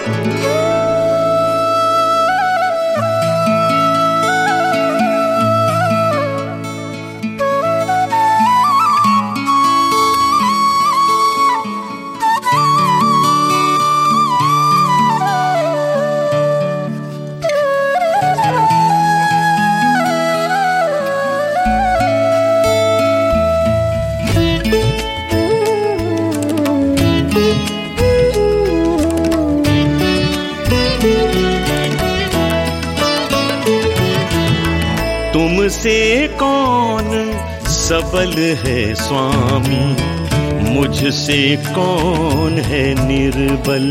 तुमसे कौन सबल है स्वामी, मुझसे कौन है निर्बल।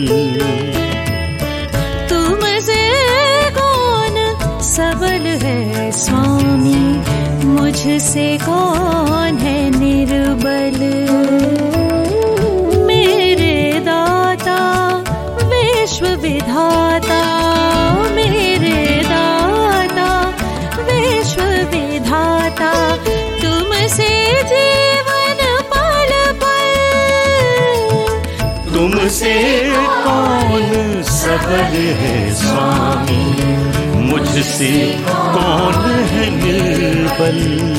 तुमसे कौन सबल है स्वामी, मुझसे कौन है निर्बल। मेरे दाता विश्व विधाता, मेरे दाता विश्व विधाता, तुमसे जीवन पल पल। तुमसे कौन सबल है स्वामी, मुझसे कौन है निर्बल।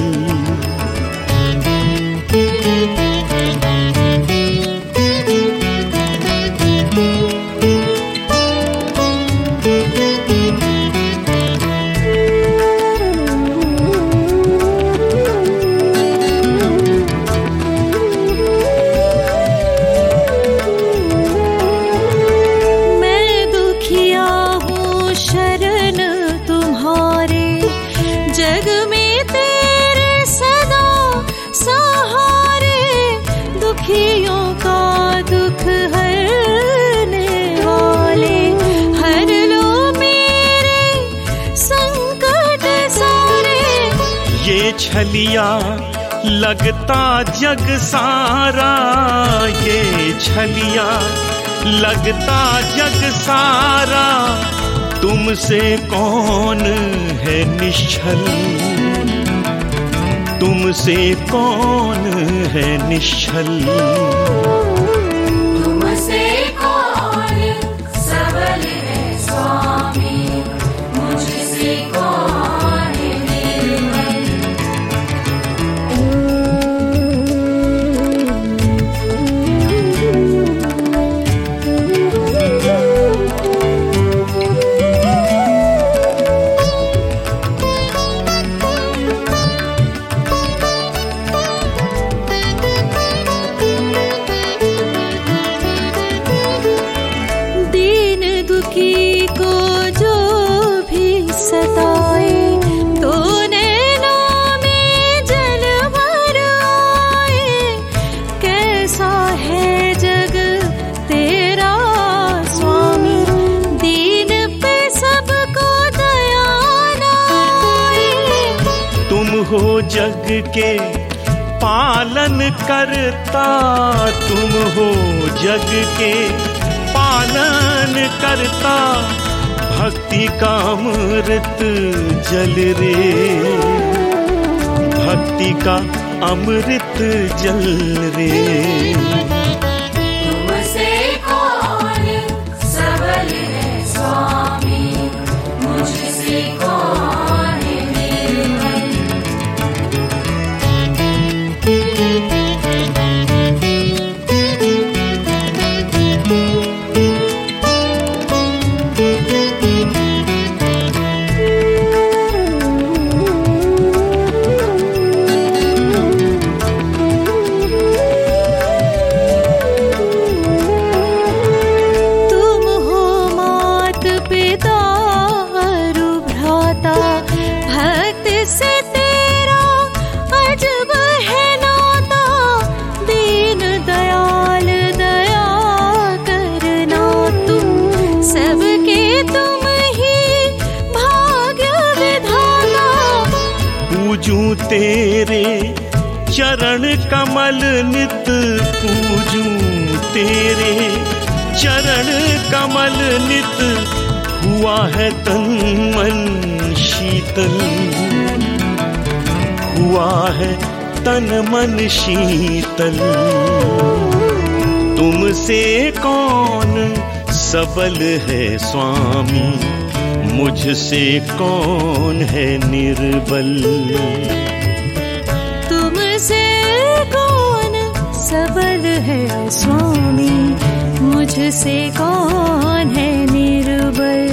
जग में तेरे सदा सहारे, दुखियों का दुख हरने वाले, हर लो मेरे संकट सारे। ये छलिया लगता जग सारा, ये छलिया लगता जग सारा, तुमसे कौन है निश्चल, तुमसे कौन है निश्चल। तुमसे कौन सबल है स्वामी, मुझसे कौन है निर्बल। दुखी को जो भी सताए, तो नैनों में जल भर आए। कैसा है जग तेरा स्वामी, दीन पे सबको दया आए। तुम हो जग के पालन करता, तुम हो जग के पालन करता, भक्ति का अमृत जल रे, भक्ति का अमृत जल रे। तुमसे कौन सबल है स्वामी, मुझसे कौन है निर्बल। से तेरा अजब है नाता, दीन दयाल दया करना तुम, सबके तुम ही भाग्य विधाता। पूजूं तेरे चरण कमल नित, पूजूं तेरे चरण कमल नित, हुआ है तन मन शीतल, हुआ है तन मन शीतल। तुमसे कौन सबल है स्वामी, मुझसे कौन है निर्बल। तुमसे कौन सबल है स्वामी, मुझसे कौन है निर्बल।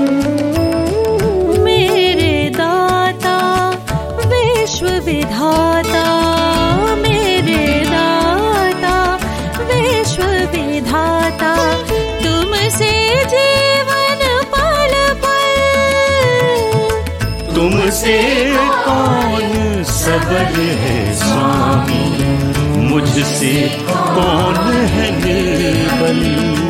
मेरे दाता विश्व विधाता, मेरे दाता विश्व विधाता, तुमसे जीवन पल पल। तुमसे कौन सबल है स्वामी, मुझसे कौन है निर्बल।